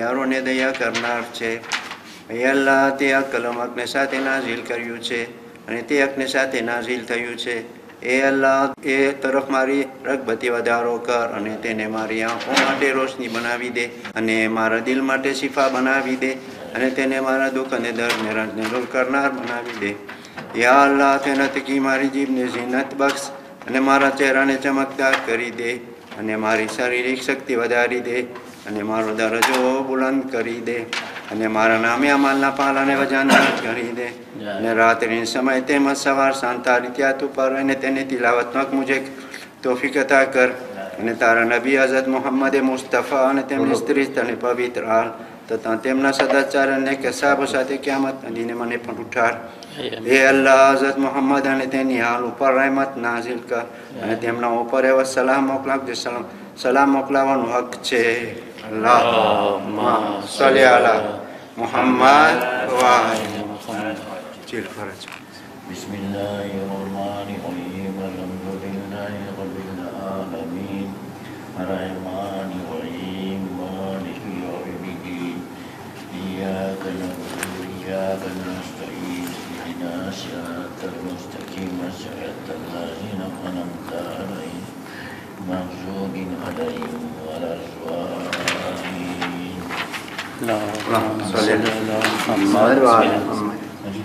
ગુનેગારોને દયા કરનાર છે. હે અલ્લાહ, તે આ કલમ હકને સાથે નાઝીલ કર્યું છે અને તે હકને સાથે નાઝીલ થયું છે. એ અલ્લાહ, એ તરફ મારી રગબતી વધારો કર અને તેને મારી આંખો માટે રોશની બનાવી દે અને મારા દિલ માટે શિફા બનાવી દે અને તેને મારા દુઃખ અને દર્દને દૂર કરનાર બનાવી દે. યા અલ્લાહ, તેના થકી મારી જીભને ઝીનત બક્ષ અને મારા ચહેરાને ચમકદાર કરી દે અને મારી શારીરિક શક્તિ વધારી દે અને મારો દરજ્જો બુલંદ કરી દે અને મારા નામે અમલના પાલાને વજાનદાર કરી દે અને રાત્રિના સમય તેમજ સવાર સાંજ તારી ત્યાત ઉપર અને તેની તિલાવતમાં મુજે તોફીક અતા કર અને તારા નબી હઝરત મુહમ્મદ મુસ્તફા અને તેમની સ્ત્રી અને પવિત્ર હાલ તથા તેમના સદાચાર અને કસાબો સાથે ક્યામતના દિને મને પણ ઉઠાડ. એ અલ્લાહ, હઝરત મુહમ્મદ અને તેની હાલ ઉપર રહેમત નાઝિલ કર અને તેમના ઉપર એવો સલામ મોકલાવજે સલામ મોકલાવવાનો હક છે. અલ્લાહુમ્મા સલ્લી અલા મુહમ્મદ વ આલિ મુહમ્મદ. ચીલ ફરજ. બિસ્મિલ્લાહિર્રહમાનિર્રહીમ. અલ્હમ્દુલિલ્લાહિ રબ્બિલ આલમીન. અર્રહમાનિર્રહીમ. માલિકી યૌમિદ્દીન. ઇય્યાકા નઅબુદુ વ ઇય્યાકા નસ્તઈન. ઇહ્ദിનાસ સિરાતલ મુસ્તaqીમ. સિરાતલ લઝીના અન'amta અલૈહિમ મഗ്ദൂബിൻ അലൈഹിം വലദ്ദാലിൻ. اللهم صل على محمد وعلى محمد.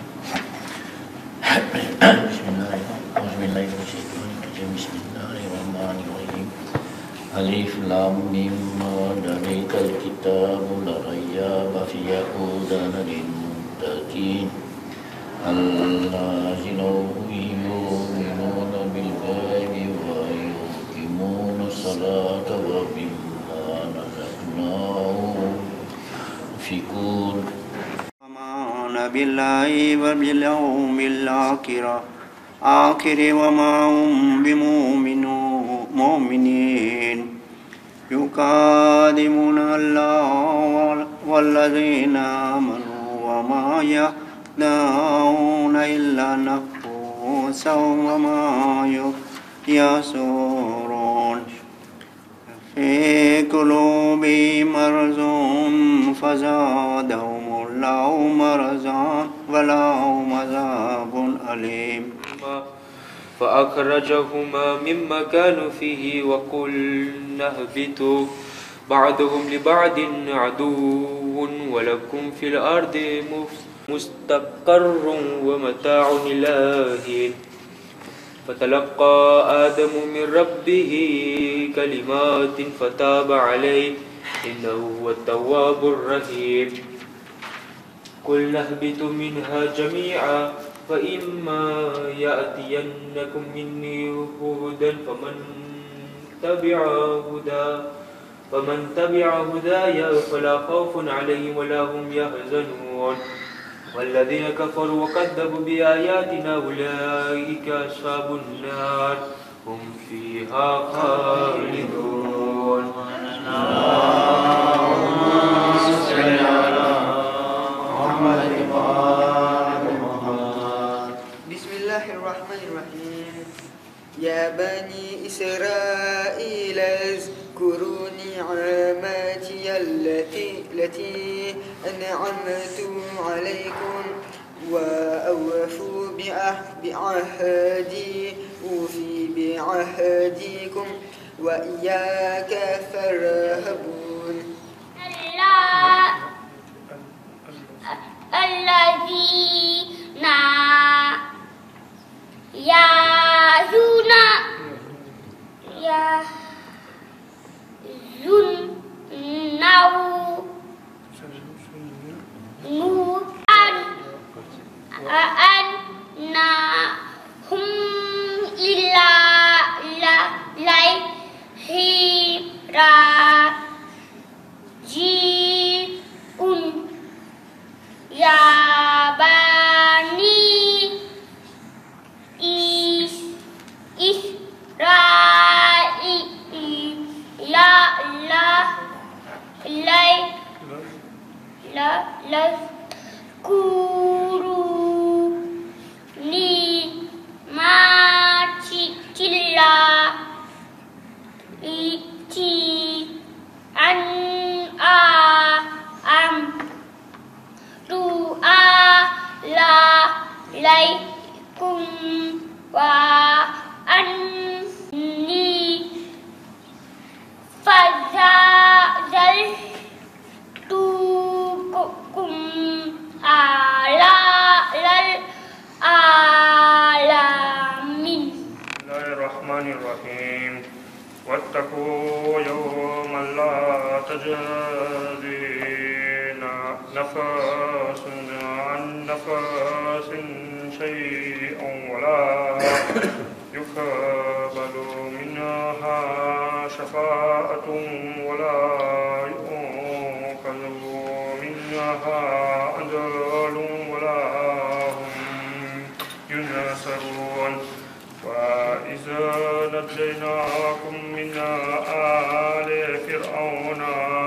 Bismillahirrahmanirrahim. Alif lam mim dalikal kitabu la rayba fihi hudan lil muttaqin allazina yu'minuna bil ghaibi wa yuqimuna salata wa mimma razaqnahum yunfiqun. آمنا بالله وباليوم الآخر وما هم بمؤمنين يكاذبون الله والذين آمنوا وما يخدعون إلا أنفسهم وما يشعرون. في قلوبهم مرض فزادهم الله مرضا ولهم عذاب أليم. فأخرجهما مما كانوا فيه وقلنا اهبطوا بعضهم لبعض عدو ولكم في الأرض مستقر ومتاع إلى حين. فتلقى آدم من ربه كلمات فتاب عليه إنه هو التواب الرحيم. قلنا اهبطوا منها جميعا فإما يأتينكم مني هدى فمن تبع هداي فلا خوف عليهم ولا هم يحزنون. والذين كفروا وكذبوا بآياتنا أولئك أصحاب النار هم فيها خالدون. Bismillahirrahmanirrahim. Ya bani Israil اذكروا نعمتي التي أنعمت عليكم وأوفوا بعهدي أوفي بعهدكم وإياك فارهبون. الذين يعزون أنهم إلا إليه راجعون. يا بني إسرائيل اذكروا نعمتي التي أنعمت نفس عن نفس شيئا ولا يقبل منها شفاعة ولا يؤخذ منها عدل ولا هم ينصرون وإذا نجيناكم من آل فرعون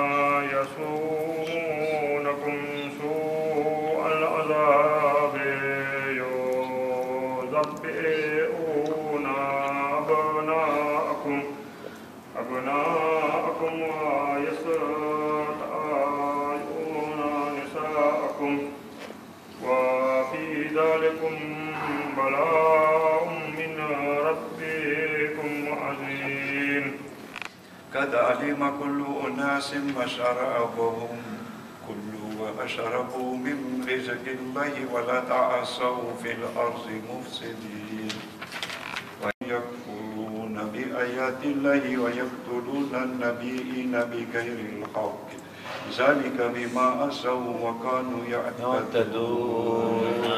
يسومونكم سوء العذاب يذبحون أبناءكم ويستحيون نساءكم وفي ذلكم بلاء من ربكم عظيم. قد علم كل أناس مشربهم كلوا واشربوا من رزق الله ولا تعثوا في الأرض مفسدين ويكفرون بآيات الله ويقتلون النبيين بغير الحق ذلك بما عصوا وكانوا يعتدون.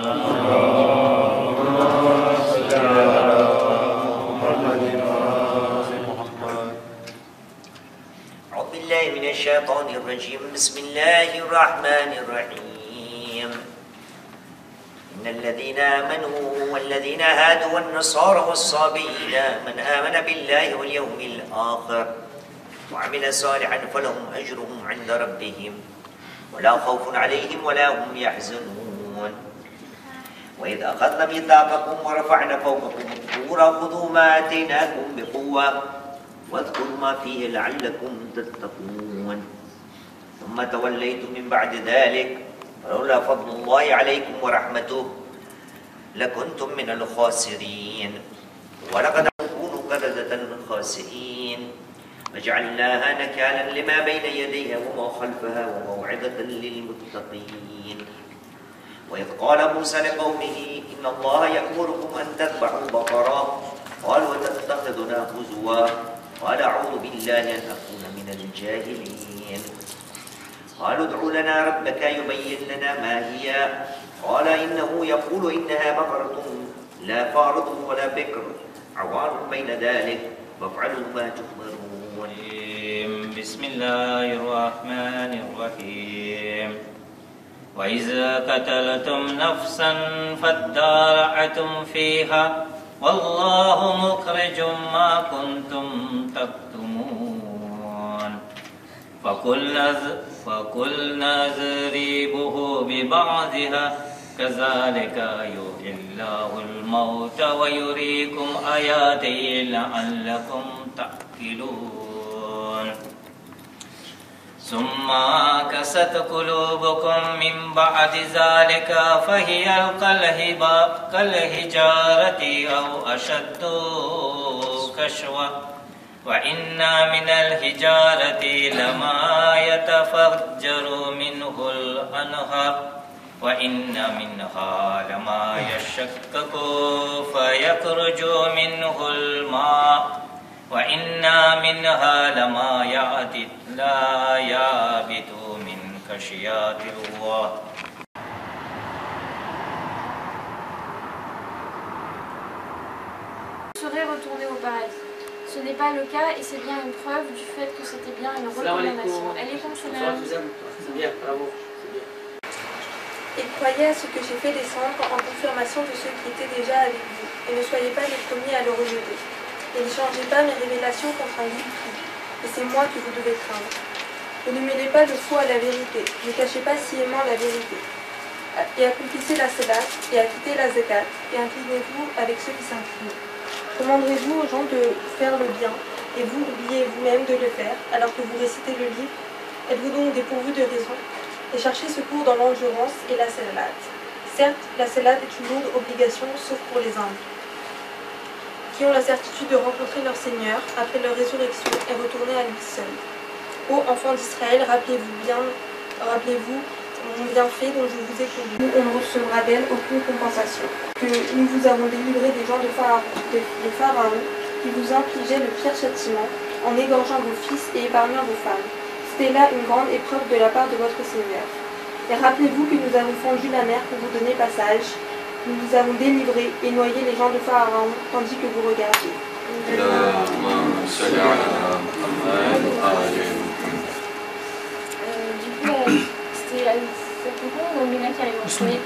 أعوذ بالله من الشيطان الرجيم. بسم الله الرحمن الرحيم. إن الذين آمنوا والذين هادوا والنصارى والصابئين من آمن بالله واليوم الآخر وعمل صالحا فلهم أجرهم عند ربهم ولا خوف عليهم ولا هم يحزنون. وإذ أخذنا ميثاقكم ورفعنا فوقكم الطور خذوا ما آتيناكم بقوة واذكروا ما فيه لعلكم تتقون ثم توليتم من بعد ذلك ولولا فضل الله عليكم ورحمته لكنتم من الخاسرين ولقد كونوا قردة خاسئين فجعلناها نكالا لما بين يديها وما خلفها وموعظة للمتقين. وإذ قال موسى لقومه إن الله يأمركم أن تذبحوا بقرة قالوا وتتخذنا هزوا قال أعوذ بالله أن أكون من الجاهلين. قالوا ادع لنا ربك يبين لنا ما هي قال إنه يقول إنها بقرة لا فارض ولا بكر عوان بين ذلك فافعلوا ما تؤمرون. بسم الله الرحمن الرحيم. وإذا قتلتم نفسا فادارأتم فيها والله مخرج ما كنتم تكتمون فقلنا اضربوه ببعضها كذلك يحيي الله الموتى ويريكم آياته لعلكم تعقلون. ثم كست قلوبكم من بعد ذلك فهي كالحجارة أو أشد قسوة وإن من الحجارة لما يتفجر منه الأنهار وإن منها لما يشقق فيخرج منه الماء وإن منها لما لا يهبط من خشية الله. Serait retourné au paradis. Ce n'est pas le cas et c'est bien une preuve du fait que c'était bien une recommandation. Et croyez à ce que j'ai fait descendre en confirmation de ceux qui étaient déjà avec vous, et ne soyez pas les premiers à le rejeter. Et ne changez pas mes révélations contre un guide pris, et c'est moi que vous devez craindre. Et ne mêlez pas le faux à la vérité, ne cachez pas sciemment la vérité. Et accomplissez la salat, et acquittez la zakat, et inclinez-vous avec ceux qui s'inclinent. Commanderez-vous aux gens de faire le bien, et vous oubliez vous-même de le faire, alors que vous récitez le livre? Êtes-vous donc dépourvu de raison? Et cherchez secours dans l'endurance et la salat. Certes, la salat est une lourde obligation, sauf pour les humbles, qui ont la certitude de rencontrer leur Seigneur après leur résurrection et retourner à lui seul. Ô enfants d'Israël, rappelez-vous mon bienfait dont je vous ai conduit. Nous, on ne recevra d'elle aucune compensation. Que nous vous avons délivré des gens de Pharaon, qui vous infligeaient le pire châtiment, en égorgeant vos fils et épargnant vos femmes. C'était là une grande épreuve de la part de votre Seigneur. Et rappelez-vous que nous avons fondu la mer pour vous donner passage. Nous vous avons délivré et noyé les gens de Pharaon tandis que vous regardiez. Du coup, c'était cette fois où Mina qui arrive en premier.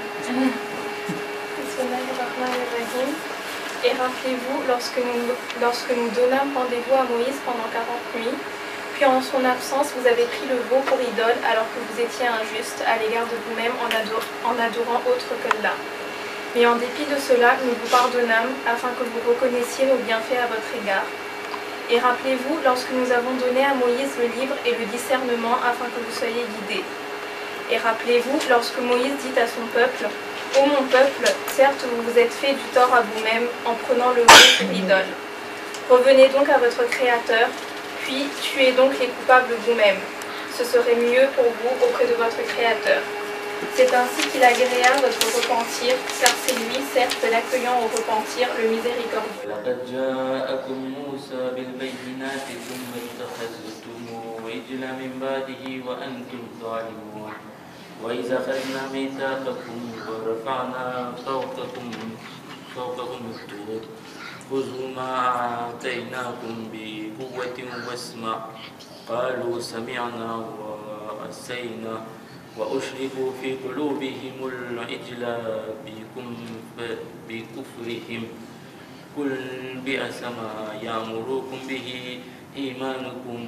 Et rappelez-vous, lorsque nous donnâmes rendez-vous à Moïse pendant 40 nuits, puis en son absence, vous avez pris le veau pour idole alors que vous étiez injuste à l'égard de vous-même en adorant autre qu'Allah. Mais en dépit de cela, nous vous pardonnâmes afin que vous reconnaissiez nos bienfaits à votre égard. Et rappelez-vous, lorsque nous avons donné à Moïse le livre et le discernement afin que vous soyez guidés. Et rappelez-vous, lorsque Moïse dit à son peuple, « Ô mon peuple, certes vous vous êtes fait du tort à vous-même en prenant le veau pour idole. Revenez donc à votre Créateur, puis tuez donc les coupables vous-même. Ce serait mieux pour vous auprès de votre Créateur. C'est ainsi qu'il agréa votre repentir, car c'est lui, certes, l'accueillant au repentir, le miséricordieux. لقد جاءكم موسى بالبينات ثم اتخذتم عجلا من بعده وأنتم ظالمون وإذا أخذنا ميثاقكم ورفعنا فوقكم الطور خذوا ما آتيناكم بقوة واسمع قالوا سمعنا وعصينا وأشربوا في قلوبهم العجل بكفرهم قل بئس ما يأمركم به إيمانكم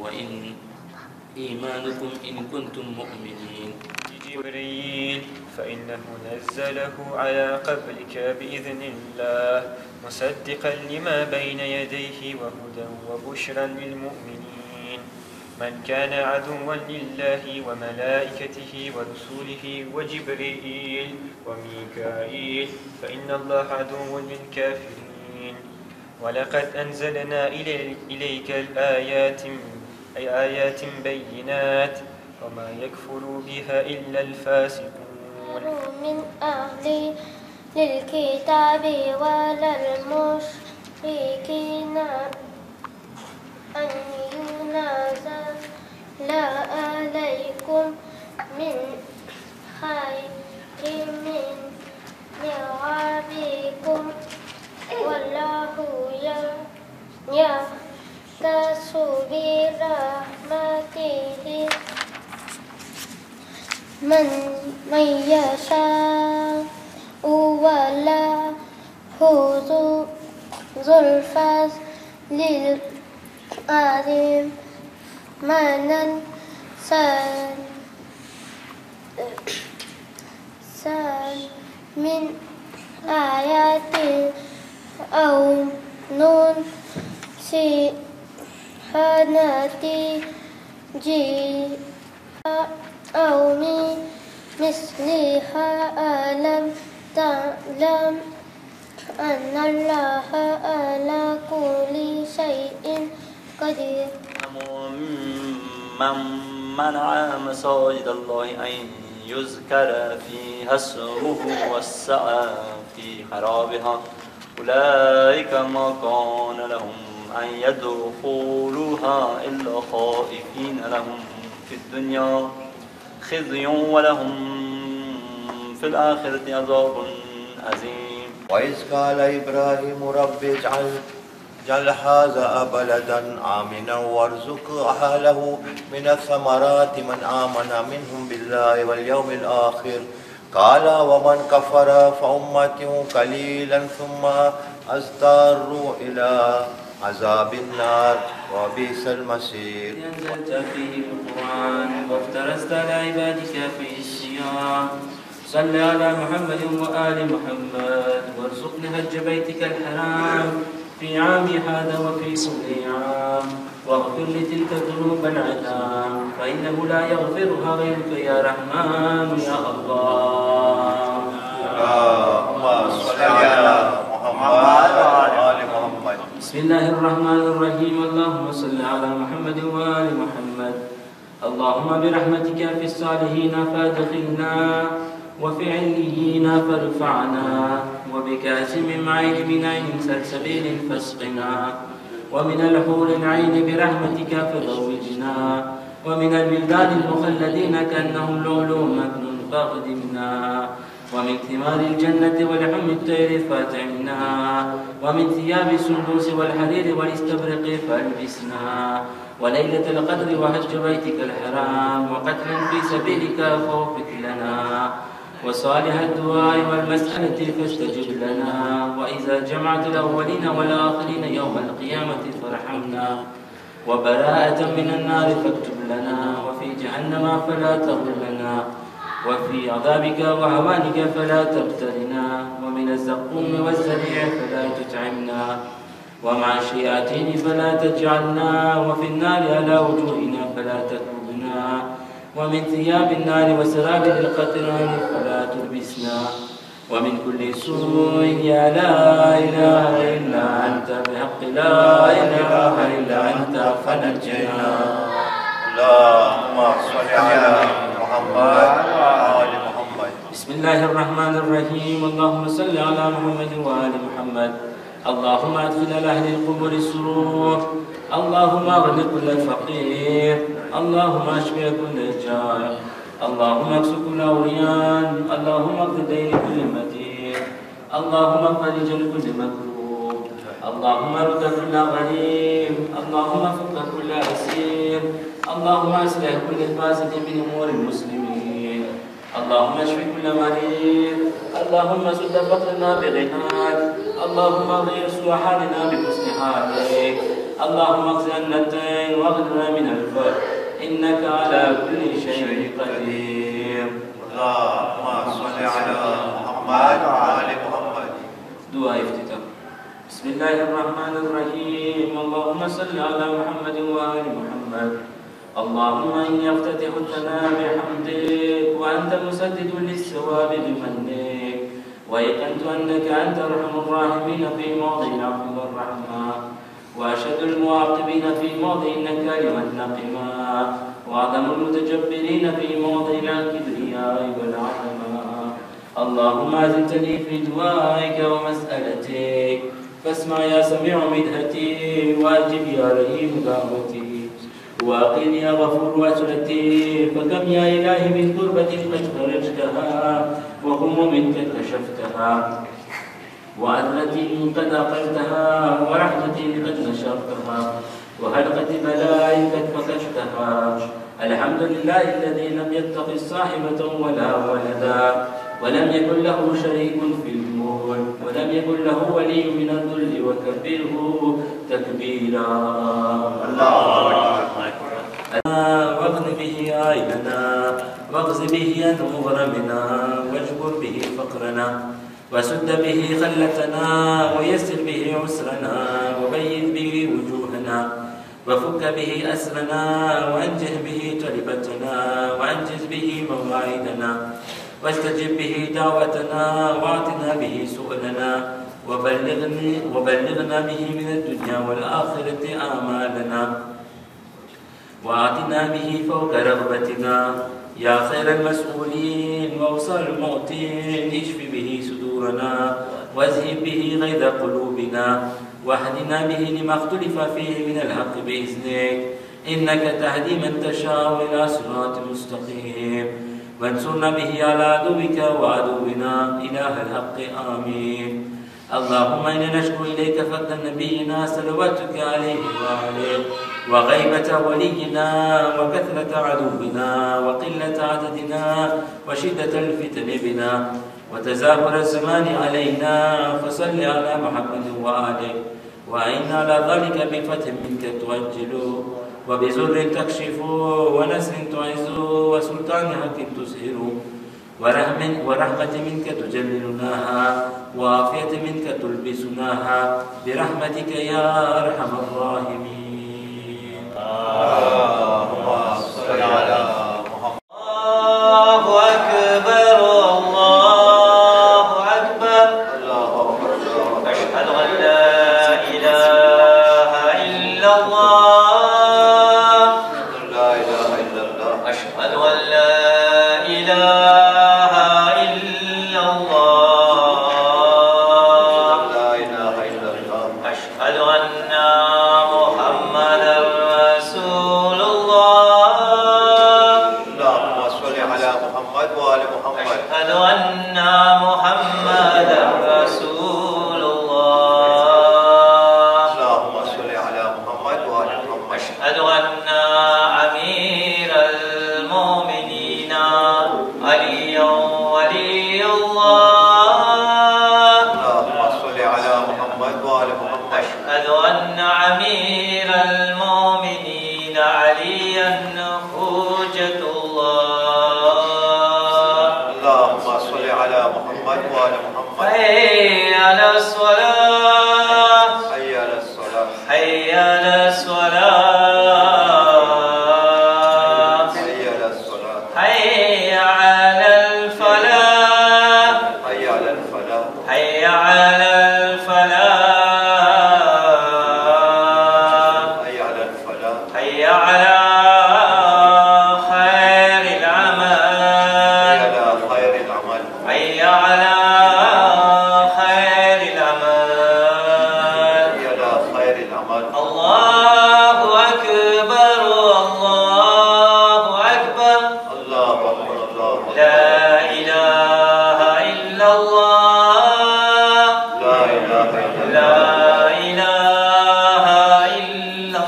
إن كنتم مؤمنين. جبريل فإنه نزله على قبرك بإذن الله مصدقا لما بين يديه وهدى وبشرا للمؤمنين. من كان عدوا لله وملائكته ورسوله وجبريل وميكائيل فإن الله عدو للكافرين. ولقد أنزلنا إليك آيات بينات وما يكفر بها إلا الفاسقون. من أهل للكتاب ولا المشركين أن ينزل عليكم من خير من ربكم والله يختص برحمته من يشاء والله ذو الفضل العظيم. من من آيات أو ننسها أو مثلها ألم تعلم أن الله على كل شيء قدير. من منع مساجد الله أن يذكر فيها اسمه والسعى في خرابها أولئك ما كان لهم أن يدخلوها إلا خائفين لهم في الدنيا خزي ولهم في الآخرة عذاب عظيم. وإذ قال إبراهيم رب اجعل هذا بلدا آمنا وارزق أهله من الثمرات من آمن منهم بالله واليوم الآخر قال ومن كفر فأمته قليلا ثم أضطر إلى عذاب النار وبئس المصير. أنزلت فيه القرآن وافترست على عبادك في الصيام صل على محمد وآل محمد وارزقنا حج بيتك الحرام في عامي هذا وفي كل عام واغفر لتلك الذنوب العظام فإنه لا يغفرها غيرك يا رحمن يا الله. اللهم صل على محمد وآل محمد. بسم الله الرحمن الرحيم. اللهم صل على محمد وآل محمد. اللهم برحمتك في الصالحين فادخلنا وفي عليين فارفعنا وبكأس من معين من عين سلسبيل فاسقنا ومن الحور العين برحمتك فزوجنا ومن البلدان المخلدين كأنهم لؤلؤ مكنون فاغدمنا ومن ثمار الجنة ولحم الطير فاتعنا ومن ثياب السندوس والحرير والاستبرق فالبسنا وليلة القدر وحج بيتك الحرام وقتلا في سبيلك فوفق لنا وصالح الدعاء والمسألة فاستجب لنا وإذا جمعت الأولين والآخرين يوم القيامة فارحمنا وبراءة من النار فاكتب لنا وفي جهنم فلا تغلنا وفي عذابك وهوانك فلا تبتلنا ومن الزقوم والزريع فلا تتعبنا ومع الشياطين فلا تجعلنا وفي النار على وجوهنا فلا تكبنا ومن ثياب النار وسرابل القطران فلا تلبسنا ومن كل سوء يا لا إله إلا أنت بحق لا إله إلا أنت فنجنا. اللهم صل على محمد وآل محمد. بسم الله الرحمن الرحيم. اللهم صل على محمد وآل محمد. اللهم ادخل على أهل القبور السرور. اللهم اغن كل فقير. اللهم اشف كل جائع. اللهم اكس كل عريان. اللهم اقض دين كل مدين. اللهم فرج لكل مكروب. اللهم رد كل غريب. اللهم فك كل اسير. اللهم اصلح كل فاسد من امور المسلمين. اللهم اشف كل مريض. اللهم سد فقرنا بغناك. اللهم اغير سوء حالنا بحسن حالك. اللهم اغفر عنا الدين واغننا من الفقر انك على كل شيء قدير. اللهم صل على محمد وآل محمد. دعاء افتتاح. بسم الله الرحمن الرحيم. اللهم صل على محمد وآل محمد. اللهم إني أفتتح الثناء بحمدك وأنت مسدد للثواب بمنك وأيقنت أنك أنت أرحم الراحمين في موضع العفو والرحمة وأشد المعاقبين في موضع النكال والنقمة وأعظم المتجبرين في موضع الكبرياء والعظمة. اللهم أزلتني في دعائك ومسألتك فاسمع يا سميع مدهتي وأجب يا رحيم دعوتي وأقل يا غفور أسرتي. فكم يا إلهي من كربة قد فرجتها وهموم قد كشفتها وعذرة قد أقلتها ورحمة قد نشرتها وحلقة بلاء قد فكشتها. الحمد لله الذي لم يتخذ صاحبة ولا ولدا ولم يكن له شريك في الملك ولم يكن له ولي من الذل وكبره تكبيرا. الله أكبر. واغن به عيننا واغز به أن مغرمنا واجبر به فقرنا وسد به خلتنا ويسر به عسرنا وبين به وجوهنا وفك به أسرنا وأنجه به طلبتنا وأنجز به مواعيدنا واستجب به دعوتنا واعطنا به سؤلنا وبلغنا به من الدنيا والآخرة آمالنا واعطنا به فوق رغبتنا يا خير المسؤولين وأوصال المعطين. اشف به صدورنا واذهب به غيظ قلوبنا واهدنا به لما اختلف فيه من الحق بإذنك إنك تهدي من تشاء إلى صراط مستقيم. وانصرنا به على عدوك وعدونا إله الحق آمين. اللهم إنا نشكو إليك فقد نبينا صلواتك عليه وعليه وغيبة ولينا وكثرة عدونا وقلة عددنا وشدة الفتن بنا وتزاحر الزمان علينا فصل على محمد وآله وأعنا على ذلك بفتح منك تؤجل وبزر تكشف ونسر تعز وسلطان حق تسهر ورحمة منك تجللناها وعافية منك تلبسناها برحمتك يا أرحم الراحمين. اللهم صل على محمد. الله أكبر الله أكبر. أشهد أن لا إله إلا الله. لا إله إلا الله. أشهد أن لا إله إلا الله. لا إله إلا الله. أشهد أن محمدا رسول الله. على محمد وآل محمد. أشهد أن محمدا رسول الله. اللهم صل على محمد وآل محمد. أشهد أن أمير المؤمنين علي ولي الله. اللهم صل على محمد وآل محمد. أشهد أن أمير المؤمنين عليا حجة الله. اللهم صل على محمد وآل محمد. حي على الصلاة. حي على الصلاة. حي على الصلاة. حي على الصلاة. حي على الفلاح. حي على الفلاح. حي على الفلاح. حي على الفلاح. حي على خير العمل. حي على خير العمل. حي على خير العمل. حي على خير العمل. الله أكبر. الله أكبر. الله أكبر. الله أكبر. لا إله إلا الله. لا إله إلا الله. لا إله إلا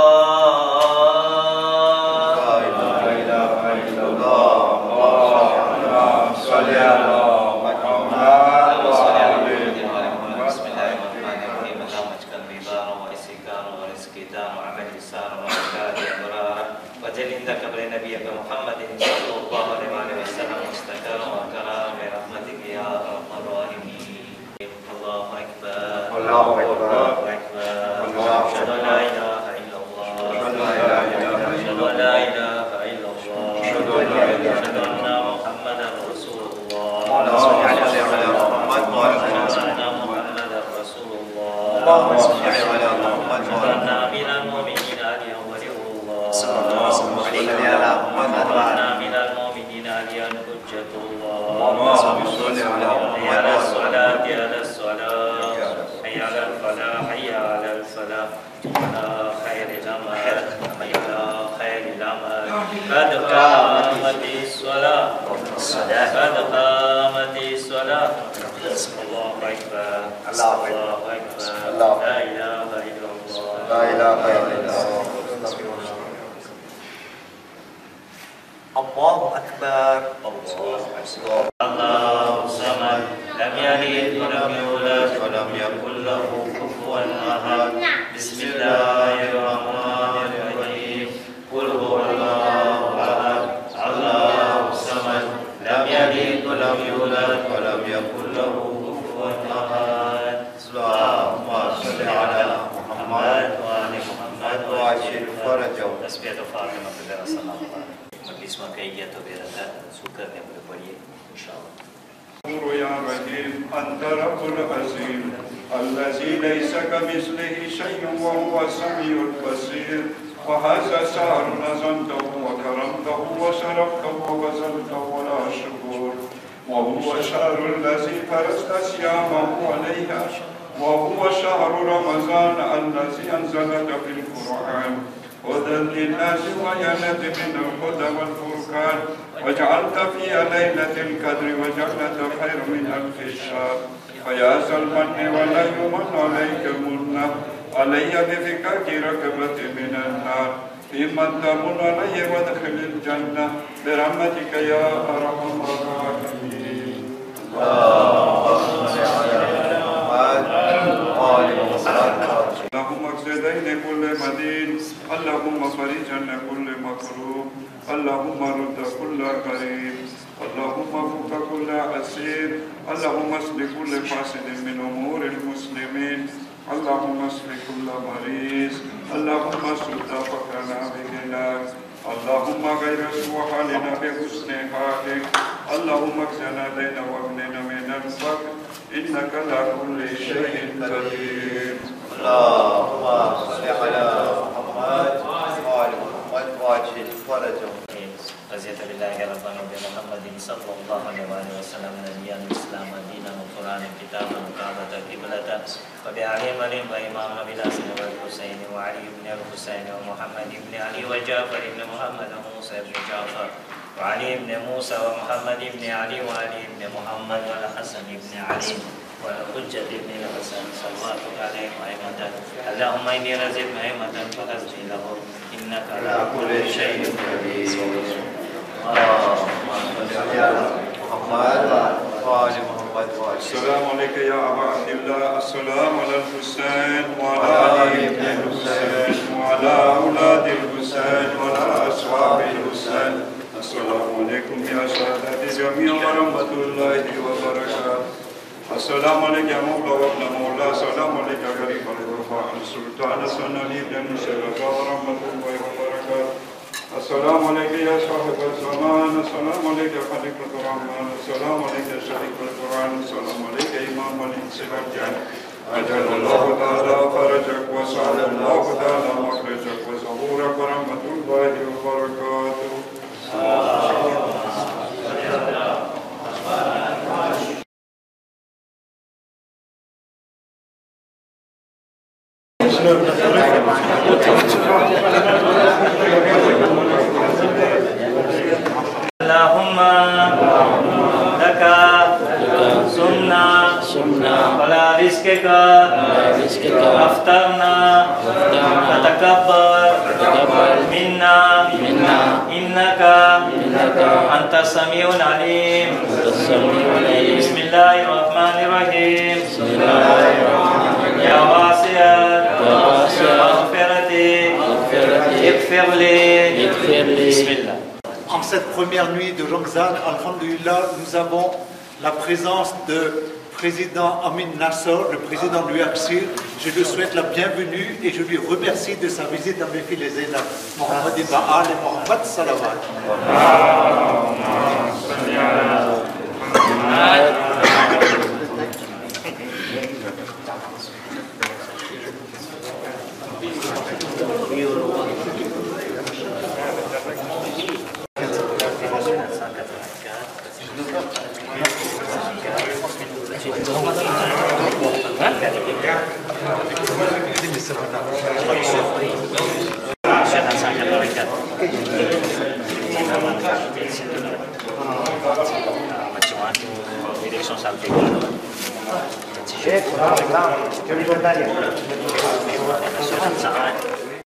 الله. لا إله إلا الله. اللهم صل على محمد وعلى آل محمد. بسم الله الرحمن الرحيم. اللهم اجعل رضانا واستكبارا ورزقنا وعمل لسانا وعباد أبرارا وجل عندك قبل نبيك محمد صلى الله عليه وسلم مستكرا وكرام برحمتك يا أرحم الراحمين. الله أكبر. الله أكبر. الله أكبر. أشهد أن لا إله إلا الله. أشهد أن لا إله إلا الله. أشهد أن محمدا رسول الله. اللهم صل على محمد وعلى آل أشهد محمد. أن محمدا رسول الله. اللهم صل على محمد أشهد وعلى أن أمير المؤمنين علي ولي الله. اللهم صل على محمد أشهد أن وعلى أمير المؤمنين علي حجة الله. اللهم صل على حي على محمد الصلاة. على الصلاة. حي على الفلاح. حي على الفلاح. على خير العمل. حي على خير العمل. قد قامت الصلاة. قد قامت الصلاة. الله أكبر. الله أكبر. لا إله إلا الله. لا إله إلا الله. الله أكبر. الله الصمد لم يلد ولم يولد ولم يكن له كفوا أحد. بسم الله الرحمن الرحيم. قل هو الله أحد. الله الصمد لم يلد ولم يولد ولم يكن له كفوا أحد. اللهم صل على محمد وآل محمد وعجل فرجه. تسبيح فاطمة بنت رسول الله. مجلس में कई तो बेरता शुक्र ने बड़े पढ़िए इंशाअल्लाह. يا رحيم أنت رب العظيم الذي ليس كمثله شيء وهو السميع البصير. وهذا شهر نظمته وكرمته وشرفته وبذلته ولا شكور. وهو الشهر الذي فرضت صيامه عليها. وهو شهر رمضان الذي أنزلت في القرآن هدى للناس وينة من الهدى والفرقان. وجعلت فيها ليلة القدر وجنة خير من ألف شهر. فيا ذا المن ولا يمن عليك منه علي بفكاك ركبة من النار. فيما تمن علي وادخل الجنة برحمتك يا أرحم الراحمين. اللهم صل على محمد وآل محمد. اللهم اقض دين كل مدين. اللهم فرج عن كل مكروب. اللهم رد كل غريب. اللهم فك كل أسير. اللهم اصلح كل فاسد من أمور المسلمين. اللهم اشف كل مريض. اللهم سد فقرنا بغناك. اللهم غير سوء حالنا بحسن حالك. اللهم اكفنا دين واغننا من الفقر. إنك على كل شيء قدير. اللهم صل على محمد وآل محمد وعجل فرجه. رضيت بالله ربنا وبمحمد صلى الله عليه وسلم نبيا الإسلام دينا وقرآن كتابا وكعبة قبلة وبعلي مريم وإمام بالحسن والحسين وعلي بن الحسين ومحمد بن علي وجعفر بن محمد وموسى بن جعفر وعلي بن موسى ومحمد بن علي وعلي بن محمد والحسن بن علي والحجة بن الحسن صلواتك عليهم أئمة. اللهم إني رزقت أئمة فغزني لهم إنك على كل شيء قدير. السلام عليك يا أبا عبد الله. السلام على الحسين وعلى علي بن الحسين وعلى أولاد الحسين وعلى أصحاب الحسين. السلام عليكم يا سادتي جميعا ورحمة الله وبركاته. السلام عليك يا مولى وابن مولى. السلام عليك يا غريب الوفاء السلطان السناني بن سلطة ورحمة الله وبركاته. السلام عليك يا صاحب الزمان. السلام عليك يا خليفة الرحمن. السلام عليك يا شريف القرآن. السلام عليك يا إمام الإنس والجن. أجل الله تعالى فرجك وسعد الله تعالى مخرجك وظهورك ورحمة الله وبركاته. اللهم لك سمنا ولا رزقك أفطرنا فتكبر منا إنك أنت السميع العليم. بسم الله الرحمن الرحيم. يا واسع مغفرتي اغفر لي. بسم الله. En cette première nuit de Ramzan, alhamdulillah, nous avons la présence de président Amin Nasser, le président du Aksir. Je lui souhaite la bienvenue et je lui remercie de sa visite à mes filles les Zainab. Mohamed Ibn Ali et Mohamed Salamat. Direction